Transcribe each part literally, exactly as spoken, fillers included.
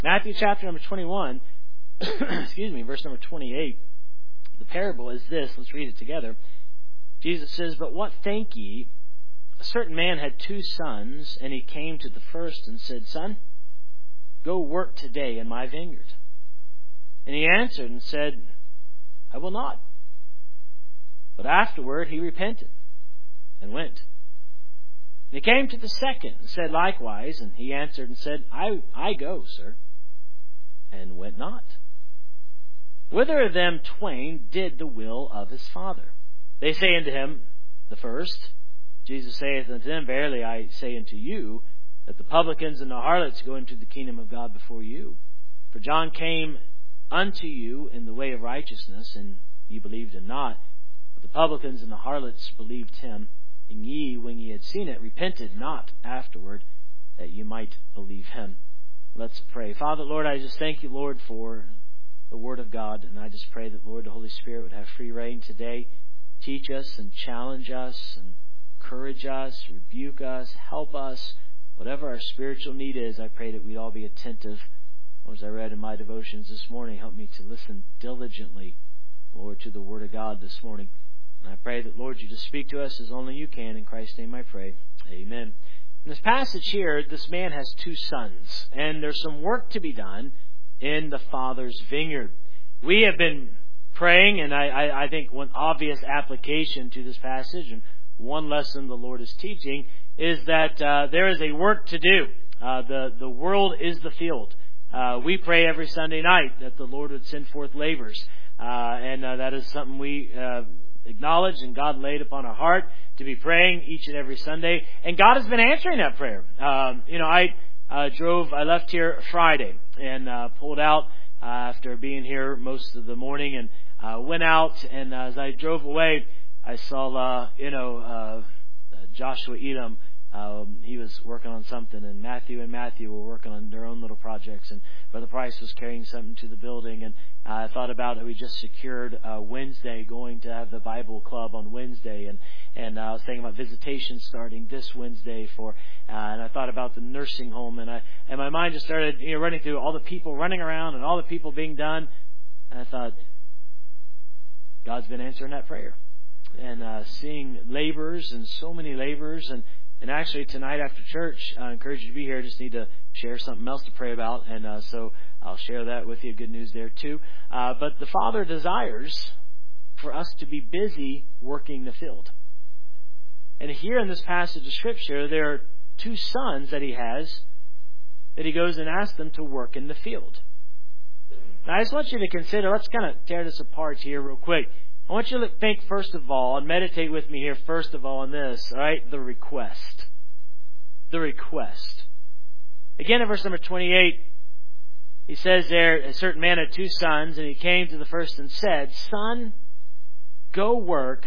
Matthew chapter number twenty-one, excuse me, verse number twenty-eight. The parable is this. Let's read it together. Jesus says, "But what think ye? A certain man had two sons, and he came to the first and said, Son, go work today in my vineyard. And he answered and said, I will not. But afterward he repented and went. And he came to the second and said likewise, and he answered and said, I, I go, sir, and went not. Whither of them twain did the will of his father? They say unto him, the first. Jesus saith unto them, Verily I say unto you, that the publicans and the harlots go into the kingdom of God before you. For John came unto you in the way of righteousness, and ye believed him not. But the publicans and the harlots believed him. And ye, when ye had seen it, repented not afterward, that ye might believe him." Let's pray. Father, Lord, I just thank you, Lord, for the Word of God. And I just pray that, Lord, the Holy Spirit would have free reign today. Teach us and challenge us and encourage us, rebuke us, help us. Whatever our spiritual need is, I pray that we'd all be attentive. As I read in my devotions this morning, help me to listen diligently, Lord, to the Word of God this morning. And I pray that, Lord, you just speak to us as only you can. In Christ's name I pray. Amen. In this passage here, this man has two sons, and there's some work to be done in the father's vineyard. We have been praying, and I, I, I think one obvious application to this passage, and one lesson the Lord is teaching, is that uh, there is a work to do. Uh, the, the world is the field. Uh, we pray every Sunday night that the Lord would send forth laborers. Uh, and uh, that is something we uh, acknowledge and God laid upon our heart to be praying each and every Sunday. And God has been answering that prayer. Um, you know, I uh, drove, I left here Friday and uh, pulled out uh, after being here most of the morning and uh, went out. And uh, as I drove away, I saw, uh, you know, uh, Joshua Edom. Um, he was working on something, and Matthew and Matthew were working on their own little projects, and Brother Price was carrying something to the building, and uh, I thought about it. We just secured uh, Wednesday, going to have the Bible Club on Wednesday, and and uh, I was thinking about visitation starting this Wednesday for, uh, and I thought about the nursing home, and I and my mind just started, you know, running through all the people running around and all the people being done, and I thought, God's been answering that prayer, and uh, seeing laborers and so many laborers, and And actually, tonight after church, I encourage you to be here. I just need to share something else to pray about. And uh, so I'll share that with you. Good news there, too. Uh, but the Father desires for us to be busy working the field. And here in this passage of Scripture, there are two sons that he has that he goes and asks them to work in the field. Now, I just want you to consider, let's kind of tear this apart here real quick. I want you to think first of all, and meditate with me here first of all on this, all right? The request. The request. Again in verse number twenty-eight, he says there, a certain man had two sons, and he came to the first and said, Son, go work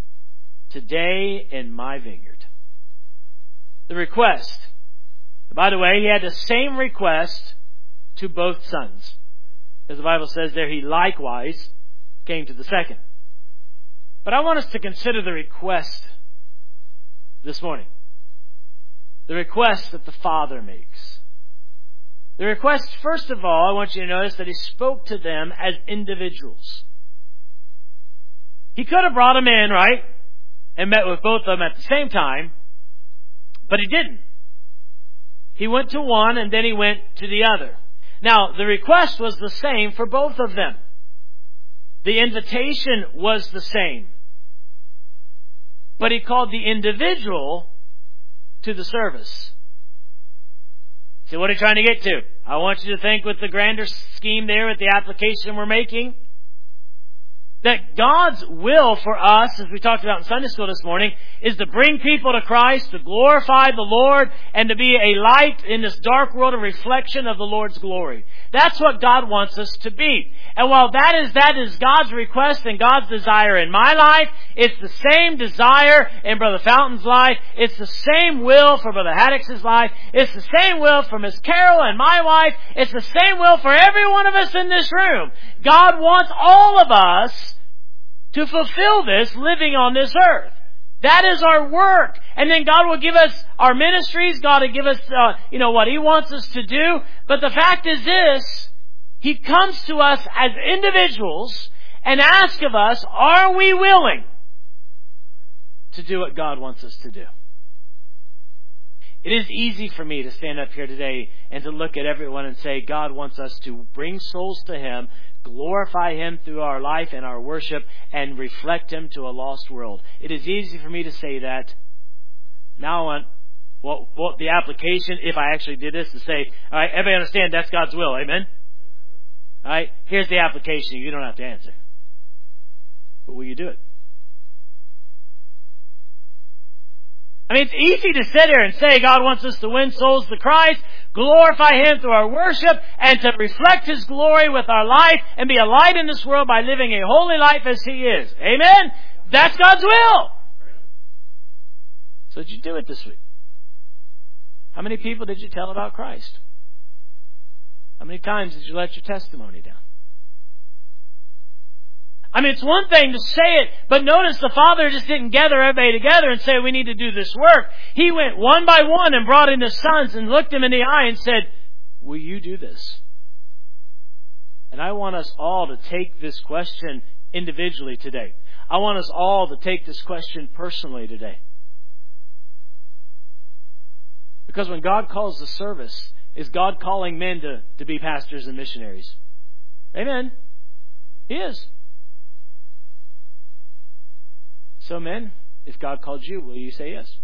today in my vineyard. The request. By the way, he had the same request to both sons. As the Bible says there, he likewise came to the second. But I want us to consider the request this morning. The request that the Father makes. The request, first of all, I want you to notice that he spoke to them as individuals. He could have brought them in, right? And met with both of them at the same time. But he didn't. He went to one and then he went to the other. Now, the request was the same for both of them. The invitation was the same. But he called the individual to the service. So what are you trying to get to? I want you to think with the grander scheme there, with the application we're making, that God's will for us, as we talked about in Sunday school this morning, is to bring people to Christ, to glorify the Lord, and to be a light in this dark world, a reflection of the Lord's glory. That's what God wants us to be. And while that is that is God's request and God's desire in my life, it's the same desire in Brother Fountain's life. It's the same will for Brother Haddock's life. It's the same will for Miss Carol and my wife. It's the same will for every one of us in this room. God wants all of us to fulfill this living on this earth. That is our work. And then God will give us our ministries. God will give us, uh, you know, what He wants us to do. But the fact is this, He comes to us as individuals and asks of us, are we willing to do what God wants us to do? It is easy for me to stand up here today and to look at everyone and say, God wants us to bring souls to Him, glorify Him through our life and our worship, and reflect Him to a lost world. It is easy for me to say that. Now I want what, what the application, if I actually did this, to say, all right, everybody understand that's God's will, amen? All right, here's the application. You don't have to answer. But will you do it? I mean, it's easy to sit here and say God wants us to win souls to Christ, glorify Him through our worship, and to reflect His glory with our life, and be a light in this world by living a holy life as He is. Amen? That's God's will. So did you do it this week? How many people did you tell about Christ? How many times did you let your testimony down? I mean, it's one thing to say it, but notice the Father just didn't gather everybody together and say, we need to do this work. He went one by one and brought in His sons and looked them in the eye and said, will you do this? And I want us all to take this question individually today. I want us all to take this question personally today. Because when God calls the service, is God calling men to, to be pastors and missionaries? Amen. He is. So men, if God called you, will you say yes?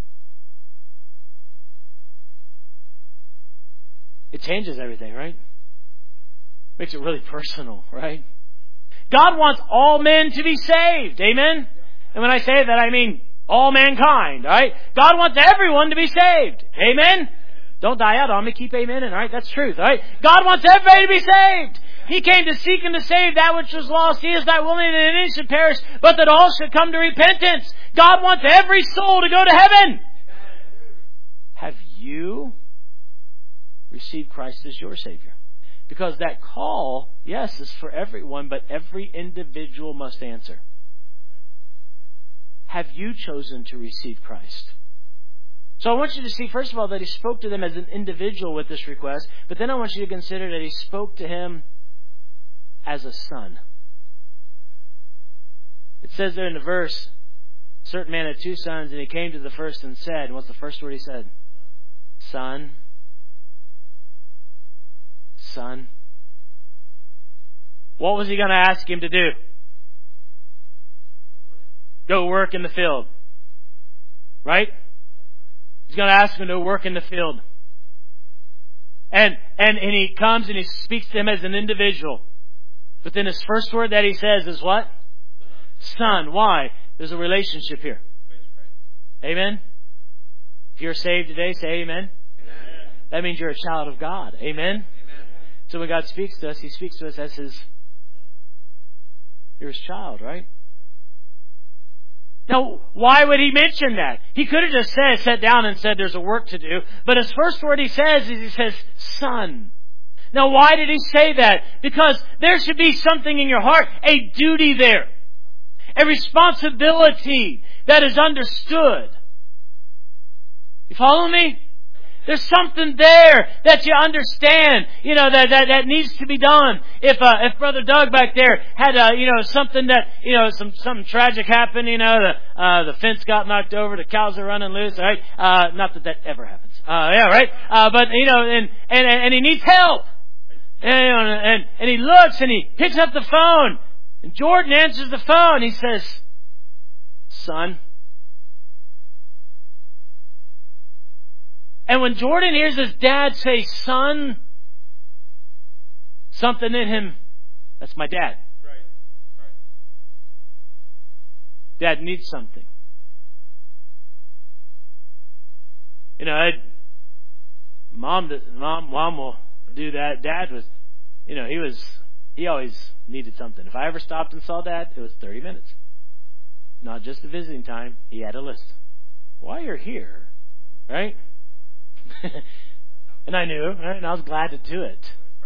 It changes everything, right? Makes it really personal, right? God wants all men to be saved. Amen? And when I say that, I mean all mankind, all right? God wants everyone to be saved. Amen? Don't die out on me. Keep amen. All right? That's truth, all right? God wants everybody to be saved. He came to seek and to save that which was lost. He is not willing that any should perish, but that all should come to repentance. God wants every soul to go to heaven. Have you received Christ as your Savior? Because that call, yes, is for everyone, but every individual must answer. Have you chosen to receive Christ? So I want you to see, first of all, that He spoke to them as an individual with this request, but then I want you to consider that He spoke to him as a son. It says there in the verse, a certain man had two sons, and he came to the first and said, and what's the first word he said? Son. Son. What was he going to ask him to do? Go work in the field. Right? He's going to ask him to work in the field. And, and, and he comes and he speaks to him as an individual. But then his first word that he says is what? Son. Why? There's a relationship here. Amen? If you're saved today, say amen. Amen. That means you're a child of God. Amen? Amen? So when God speaks to us, He speaks to us as His, you're His child, right? Now, why would He mention that? He could have just said, sat down and said there's a work to do. But his first word He says is He says, son. Now, why did He say that? Because there should be something in your heart, a duty there. A responsibility that is understood. You follow me? There's something there that you understand, you know, that, that, that needs to be done. If, uh, if Brother Doug back there had, uh, you know, something that, you know, some, something tragic happened, you know, the, uh, the fence got knocked over, the cows are running loose, all right? Uh, not that that ever happens. Uh, yeah, right? Uh, but, you know, and, and, and he needs help. And, you know, and, and he looks and he picks up the phone. And Jordan answers the phone. He says, son. And when Jordan hears his dad say, son, something in him, that's my dad. Right. Right. Dad needs something. You know, I'd, mom, mom, mom will do that. Dad was, you know, he was, he always needed something. If I ever stopped and saw Dad, it was thirty minutes. Not just the visiting time. He had a list. While you're here, right? And I knew, right? And I was glad to do it.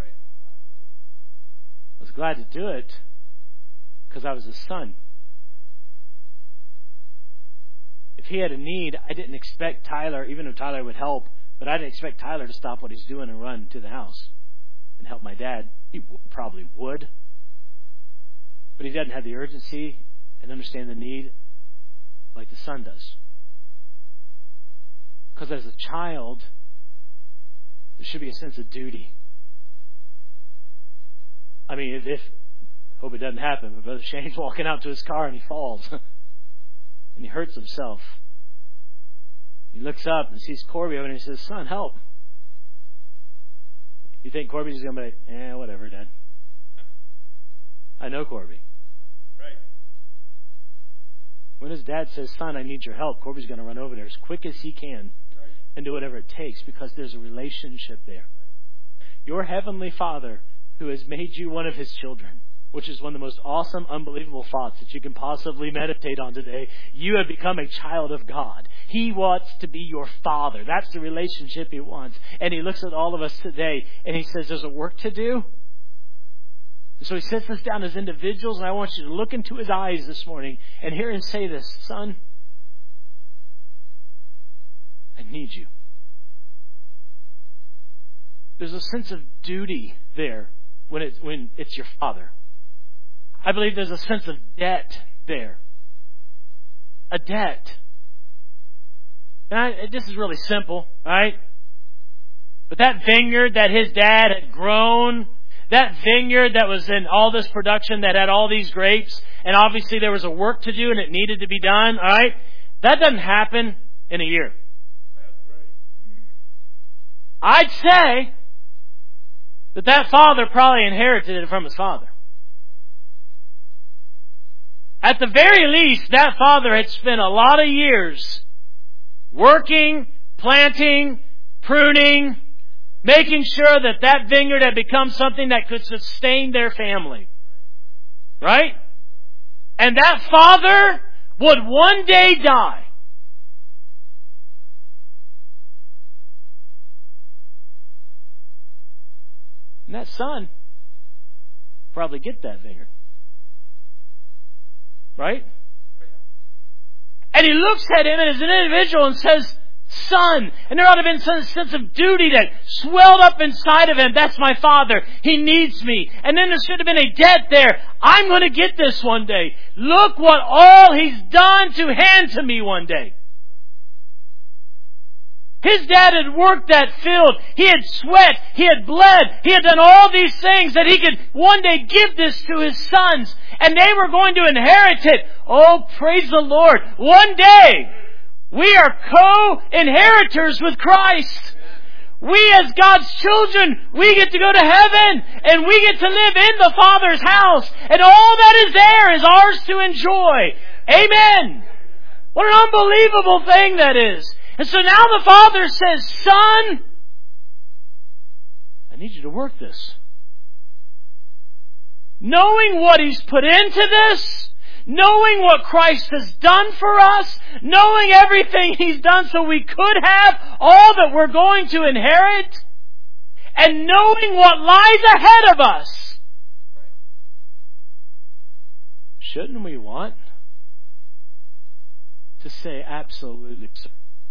I was glad to do it because I was his son. If he had a need, I didn't expect Tyler, even though Tyler would help, but I didn't expect Tyler to stop what he's doing and run to the house and help my dad. He probably would. But he doesn't have the urgency and understand the need like the son does. Because as a child, there should be a sense of duty. I mean, if, if hope it doesn't happen, but Brother Shane's walking out to his car and he falls and he hurts himself. He looks up and sees Corby over and he says, "Son, help." You think Corby's going to be like, "Eh, whatever, Dad." I know Corby. Right. When his dad says, "Son, I need your help," Corby's going to run over there as quick as he can and do whatever it takes, because there's a relationship there. Your Heavenly Father, who has made you one of His children, which is one of the most awesome, unbelievable thoughts that you can possibly meditate on today. You have become a child of God. He wants to be your Father. That's the relationship He wants. And He looks at all of us today and He says, there's a work to do. So He sits us down as individuals, and I want you to look into His eyes this morning and hear Him say this: "Son, I need you." There's a sense of duty there when it's, when it's your Father. I believe there's a sense of debt there. A debt. And I, this is really simple, right? But that vineyard that his dad had grown, that vineyard that was in all this production, that had all these grapes, and obviously there was a work to do and it needed to be done, all right? That doesn't happen in a year. I'd say that that father probably inherited it from his father. At the very least, that father had spent a lot of years working, planting, pruning, making sure that that vineyard had become something that could sustain their family. Right? And that father would one day die. And that son probably get that vineyard. Right? And he looks at him as an individual and says, "Son." And there ought to have been some sense of duty that swelled up inside of him. That's my father. He needs me. And then there should have been a debt there. I'm going to get this one day. Look what all he's done to hand to me one day. His dad had worked that field. He had sweat. He had bled. He had done all these things that he could one day give this to his sons. And they were going to inherit it. Oh, praise the Lord. One day, we are co-inheritors with Christ. We as God's children, we get to go to heaven. And we get to live in the Father's house. And all that is there is ours to enjoy. Amen. What an unbelievable thing that is. And so now the father says, "Son, I need you to work this." Knowing what he's put into this, knowing what Christ has done for us, knowing everything he's done so we could have all that we're going to inherit, and knowing what lies ahead of us, shouldn't we want to say, "Absolutely, sir"?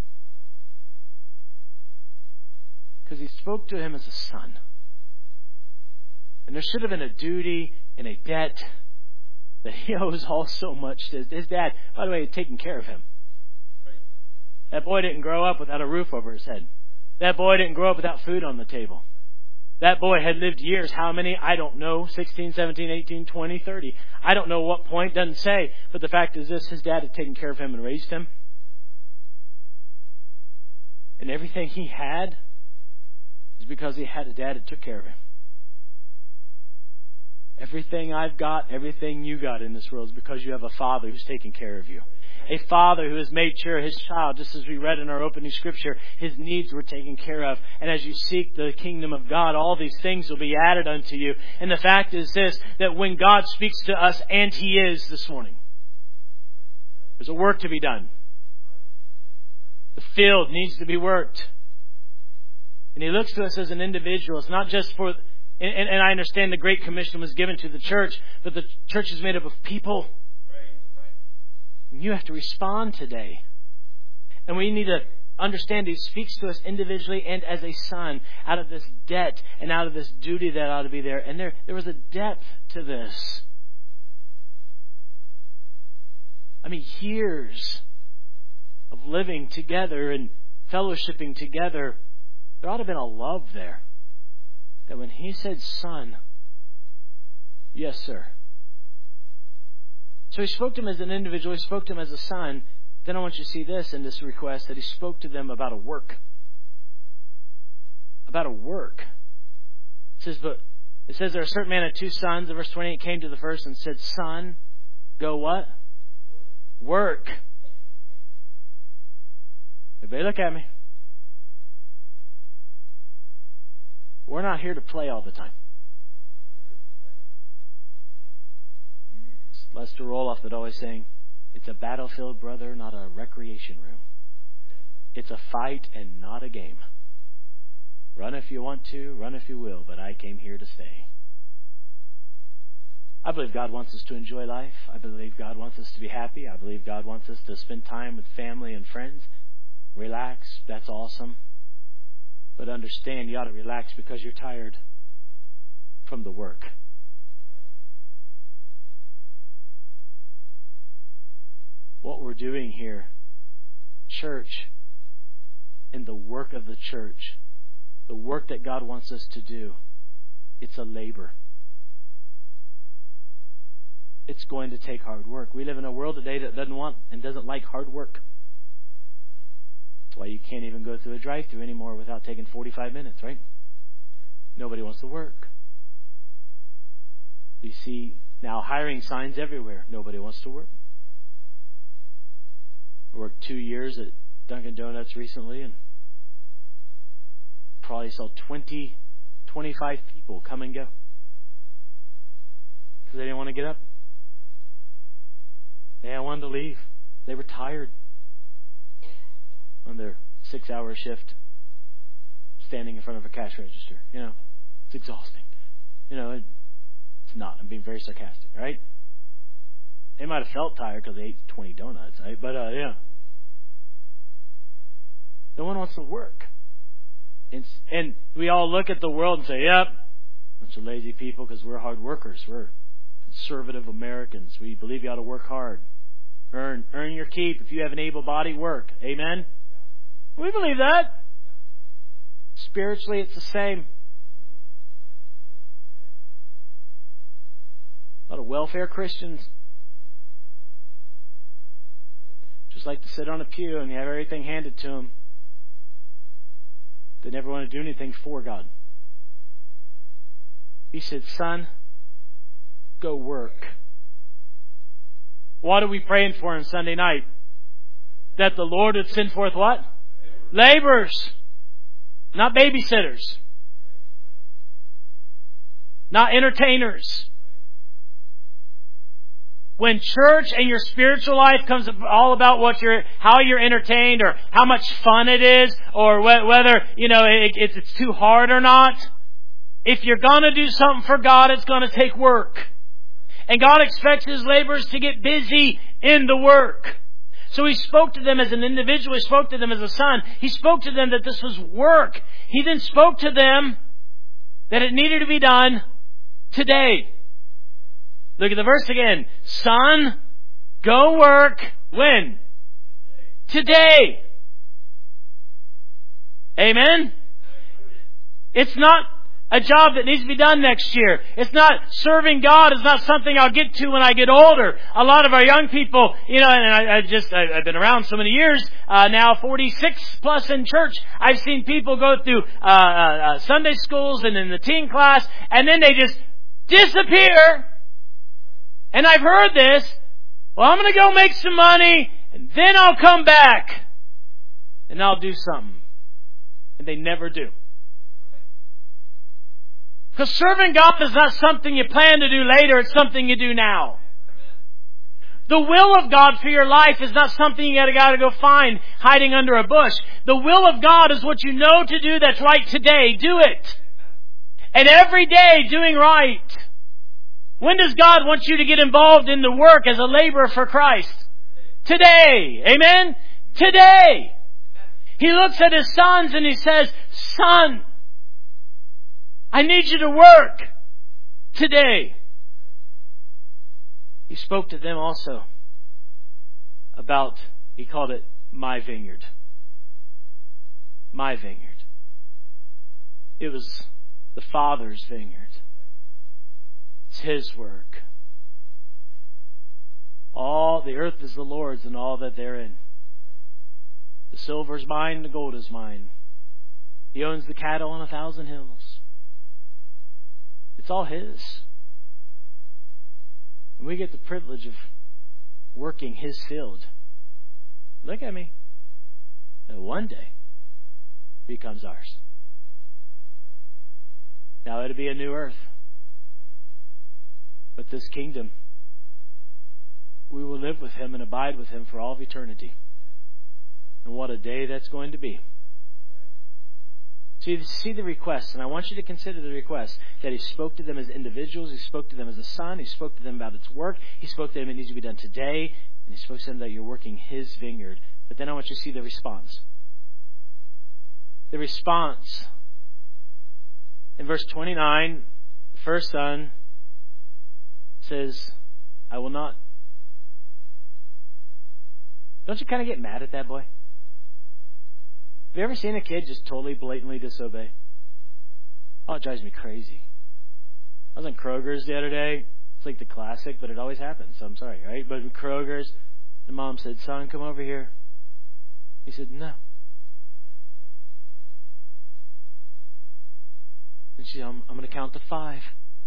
Because he spoke to him as a son. And there should have been a duty and a debt that he owes all so much to his dad. By the way, had taken care of him. That boy didn't grow up without a roof over his head. That boy didn't grow up without food on the table. That boy had lived years. How many? I don't know. sixteen, seventeen, eighteen, twenty, thirty. I don't know what point. Doesn't say. But the fact is this. His dad had taken care of him and raised him. And everything he had is because he had a dad that took care of him. Everything I've got, everything you got in this world is because you have a father who's taking care of you. A father who has made sure his child, just as we read in our opening scripture, his needs were taken care of. And as you seek the kingdom of God, all these things will be added unto you. And the fact is this, that when God speaks to us, and He is this morning, there's a work to be done. The field needs to be worked. And He looks to us as an individual. It's not just for, and, and I understand the Great Commission was given to the church, but the church is made up of people. And you have to respond today And we need to understand He speaks to us individually and as a son out of this debt and out of this duty that ought to be there. And there, there was a depth to this. I mean, years of living together and fellowshipping together. There ought to have been a love there. That when He said, son, yes, sir. So He spoke to him as an individual. He spoke to him as a son. Then I want you to see this in this request, that He spoke to them about a work. About a work. It says, but it says there a certain man had two sons. In verse twenty-eight, came to the first and said, son, go what? Work. Everybody look at me. We're not here to play all the time. Lester Roloff would always saying, it's a battlefield, brother, not a recreation room. It's a fight and not a game. Run if you want to, run if you will, but I came here to stay. I believe God wants us to enjoy life. I believe God wants us to be happy. I believe God wants us to spend time with family and friends. Relax. That's awesome. But understand, you ought to relax because you're tired from the work. What we're doing here, church, in the work of the church, the work that God wants us to do, it's a labor. It's going to take hard work. We live in a world today that doesn't want and doesn't like hard work. That's why you can't even go through a drive-thru anymore without taking forty-five minutes, right? Nobody wants to work. You see now hiring signs everywhere. Nobody wants to work. I worked two years at Dunkin' Donuts recently and probably saw twenty, twenty-five people come and go because they didn't want to get up. They wanted to leave. They were tired on their six-hour shift standing in front of a cash register. You know, it's exhausting. You know, it, it's not. I'm being very sarcastic, right? They might have felt tired because they ate twenty donuts, right? But, uh, yeah. No one wants to work. And, and we all look at the world and say, yep, bunch of lazy people because we're hard workers. We're conservative Americans. We believe you ought to work hard. Earn, earn your keep. If you have an able body, work. Amen? We believe that. Spiritually, it's the same. A lot of welfare Christians just like to sit on a pew and have everything handed to them. They never want to do anything for God. He said, son, go work. What are we praying for on Sunday night? That the Lord would send forth what? Laborers. Not babysitters. Not entertainers. When church and your spiritual life comes all about what you're, how you're entertained or how much fun it is or whether, you know, it, it's, it's too hard or not. If you're going to do something for God, it's going to take work. And God expects His laborers to get busy in the work. So He spoke to them as an individual. He spoke to them as a son. He spoke to them that this was work. He then spoke to them that it needed to be done today. Look at the verse again. Son, go work. When? Today. Amen? It's not a job that needs to be done next year. It's not serving God. It's not something I'll get to when I get older. A lot of our young people, you know, and I, I just, I, I've been around so many years, uh, now forty-six plus in church. I've seen people go through uh, uh, Sunday schools and in the teen class, and then they just disappear. And I've heard this, well, I'm going to go make some money, and then I'll come back, and I'll do something. And they never do. Because serving God is not something you plan to do later, it's something you do now. The will of God for your life is not something you gotta, gotta go find hiding under a bush. The will of God is what you know to do that's right today. Do it. And every day doing right. When does God want you to get involved in the work as a laborer for Christ? Today. Amen? Today. He looks at his sons and he says, son, I need you to work today. He spoke to them also about, he called it my vineyard. My vineyard. It was the Father's vineyard. It's His work. All the earth is the Lord's and all that therein. The silver is mine, the gold is mine. He owns the cattle on a thousand hills. It's all His. And we get the privilege of working His field. Look at me. And one day it becomes ours. Now it'll be a new earth. But this kingdom, we will live with Him and abide with Him for all of eternity. And what a day that's going to be. So you see the request, and I want you to consider the request that He spoke to them as individuals, He spoke to them as a son, He spoke to them about its work, He spoke to them it needs to be done today, and He spoke to them that you're working His vineyard. But then I want you to see the response. The response. In verse twenty-nine, the first son says, I will not. Don't you kind of get mad at that boy? Have you ever seen a kid just totally blatantly disobey? Oh, it drives me crazy. I was in Kroger's the other day. It's like the classic, but it always happens, so I'm sorry, right? But in Kroger's, the mom said, son, come over here. He said, no. And she said, I'm, I'm going to count to five.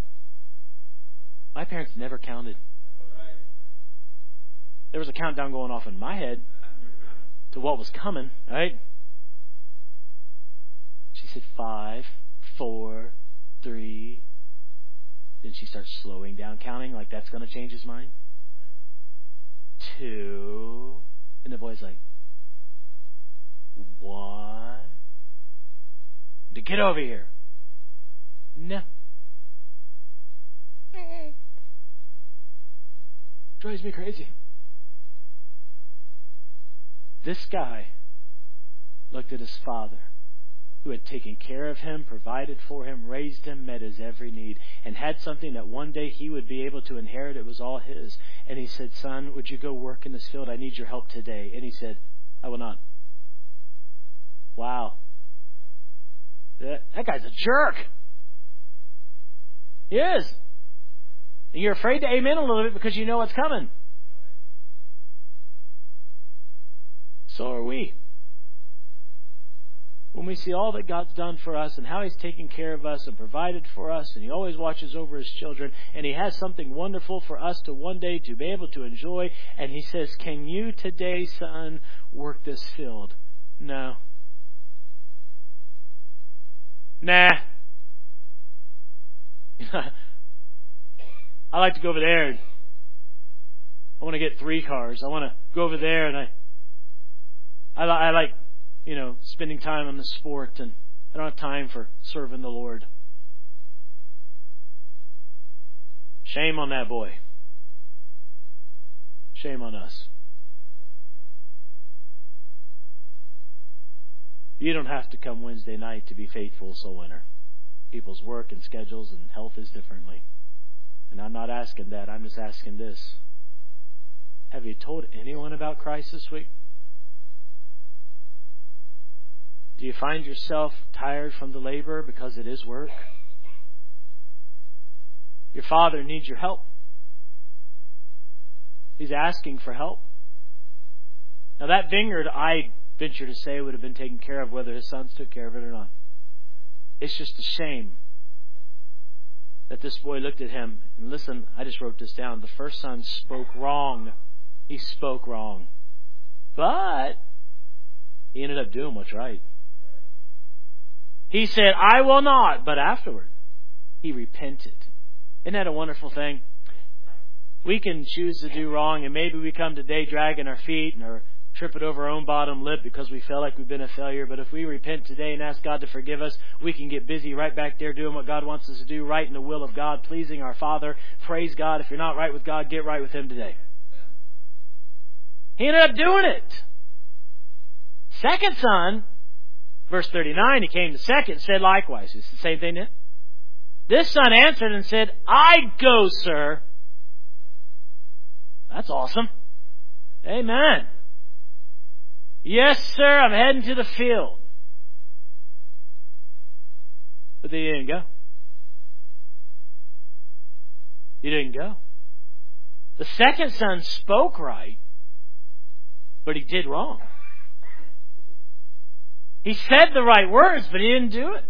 My parents never counted. There was a countdown going off in my head to what was coming, right? She said five, four, three. Then she starts slowing down counting like that's going to change his mind. Two. And the boy's like, one. To get over here. No. Drives me crazy. This guy looked at his father, who had taken care of him, provided for him, raised him, met his every need, and had something that one day he would be able to inherit. It was all his. And he said, son, would you go work in this field? I need your help today. And he said, I will not. Wow. That, that guy's a jerk. He is. And you're afraid to amen a little bit because you know what's coming. So are we. When we see all that God's done for us and how He's taken care of us and provided for us, and He always watches over His children, and He has something wonderful for us to one day to be able to enjoy, and He says, can you today, son, work this field? No. Nah. I like to go over there and I want to get three cars. I want to go over there and I I, I like, you know, spending time on the sport, and I don't have time for serving the Lord. Shame on that boy. Shame on us. You don't have to come Wednesday night to be faithful soul winner. People's work and schedules and health is differently. And I'm not asking that. I'm just asking this. Have you told anyone about Christ this week? Do you find yourself tired from the labor because it is work? Your father needs your help. He's asking for help. Now that vineyard, I venture to say, would have been taken care of whether his sons took care of it or not. It's just a shame that this boy looked at him. And listen, I just wrote this down. The first son spoke wrong. He spoke wrong. But he ended up doing what's right. He said, I will not. But afterward, he repented. Isn't that a wonderful thing? We can choose to do wrong, and maybe we come today dragging our feet and are tripping over our own bottom lip because we feel like we've been a failure. But if we repent today and ask God to forgive us, we can get busy right back there doing what God wants us to do, right in the will of God, pleasing our Father. Praise God. If you're not right with God, get right with Him today. He ended up doing it. Second son, verse thirty-nine, he came the second and said likewise. It's the same thing then. This son answered and said, I go, sir. That's awesome. Amen. Yes, sir, I'm heading to the field. But they didn't go. He didn't go. The second son spoke right, but he did wrong. He said the right words, but he didn't do it.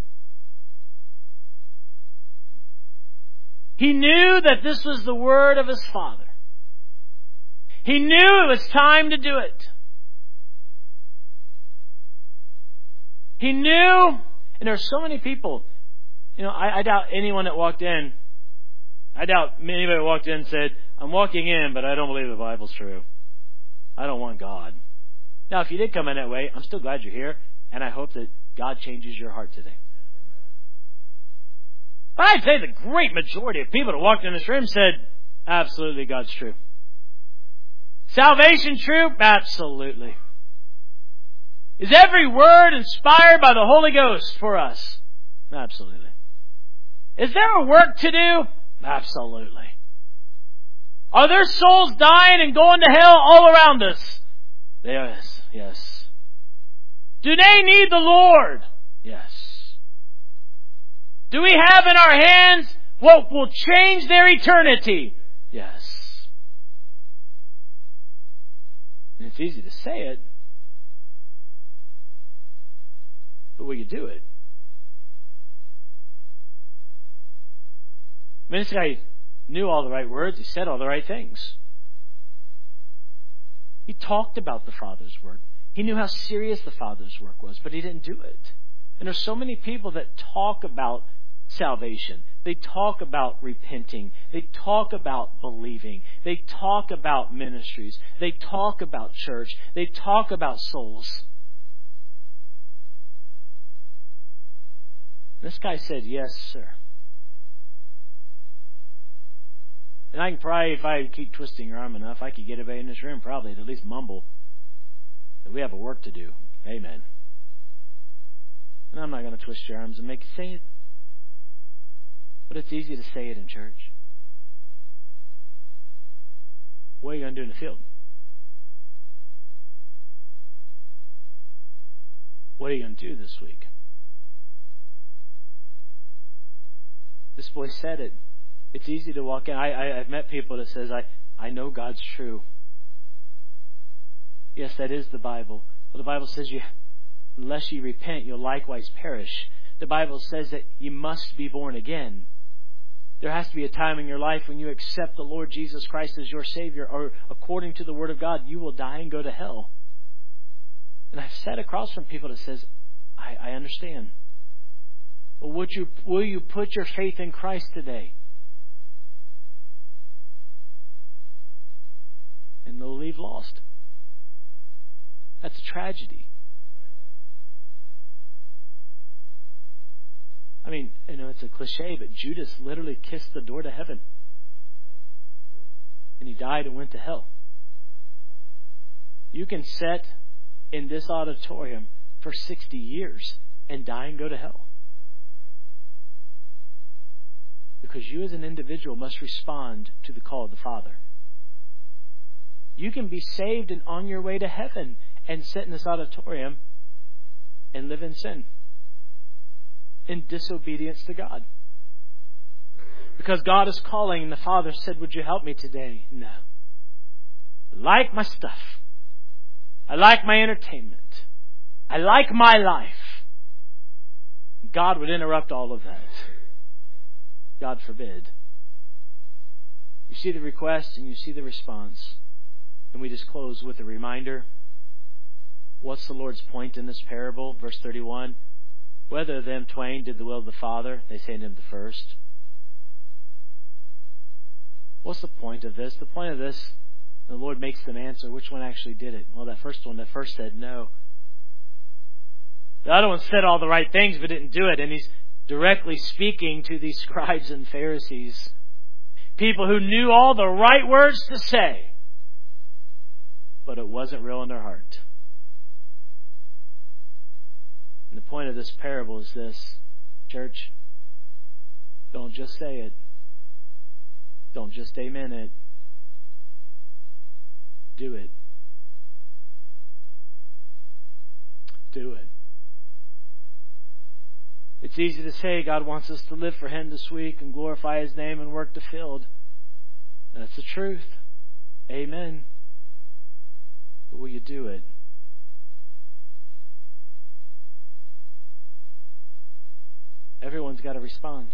He knew that this was the word of his father. He knew it was time to do it. He knew, and there are so many people, you know, I, I doubt anyone that walked in, I doubt anybody that walked in and said, I'm walking in, but I don't believe the Bible's true. I don't want God. Now, if you did come in that way, I'm still glad you're here, and I hope that God changes your heart today. But I'd say the great majority of people that walked in this room said, absolutely, God's true. Salvation true? Absolutely. Is every word inspired by the Holy Ghost for us? Absolutely. Is there a work to do? Absolutely. Are there souls dying and going to hell all around us? Yes, yes. Do they need the Lord? Yes. Do we have in our hands what will change their eternity? Yes. And it's easy to say it, but will you do it? I mean, this guy knew all the right words. He said all the right things. He talked about the Father's work. He knew how serious the Father's work was, but he didn't do it. And there's so many people that talk about salvation. They talk about repenting. They talk about believing. They talk about ministries. They talk about church. They talk about souls. This guy said, yes, sir. And I can probably, if I keep twisting your arm enough, I could get everybody in this room probably to at least mumble that we have a work to do. Amen. And I'm not going to twist your arms and make you say it. But it's easy to say it in church. What are you going to do in the field? What are you going to do this week? This boy said it. It's easy to walk in. I, I, I've met people that says, I, I know God's true. Yes, that is the Bible. Well, the Bible says, you, unless you repent, you'll likewise perish. The Bible says that you must be born again. There has to be a time in your life when you accept the Lord Jesus Christ as your Savior, or according to the Word of God, you will die and go to hell. And I've sat across from people that says, I, I understand. But would you, will you put your faith in Christ today? And they'll leave lost. That's a tragedy. I mean, you know, it's a cliche, but Judas literally kissed the door to heaven. And he died and went to hell. You can sit in this auditorium for sixty years and die and go to hell. Because you as an individual must respond to the call of the Father. You can be saved and on your way to heaven and sit in this auditorium and live in sin, in disobedience to God. Because God is calling, and the Father said, would you help me today? No. I like my stuff. I like my entertainment. I like my life. God would interrupt all of that. God forbid. You see the request and you see the response. And we just close with a reminder. What's the Lord's point in this parable? Verse thirty-one. Whether of them twain did the will of the Father, they say to him the first. What's the point of this? The point of this, the Lord makes them answer, which one actually did it? Well, that first one, that first said no. The other one said all the right things but didn't do it. And he's directly speaking to these scribes and Pharisees. People who knew all the right words to say, but it wasn't real in their heart. And the point of this parable is this, church, don't just say it. Don't just amen it. Do it. Do it. It's easy to say God wants us to live for Him this week and glorify His name and work the field. That's the truth. Amen. But will you do it? Everyone's got to respond.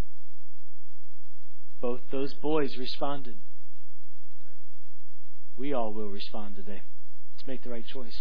Both those boys responded. We all will respond today. Let's make the right choice.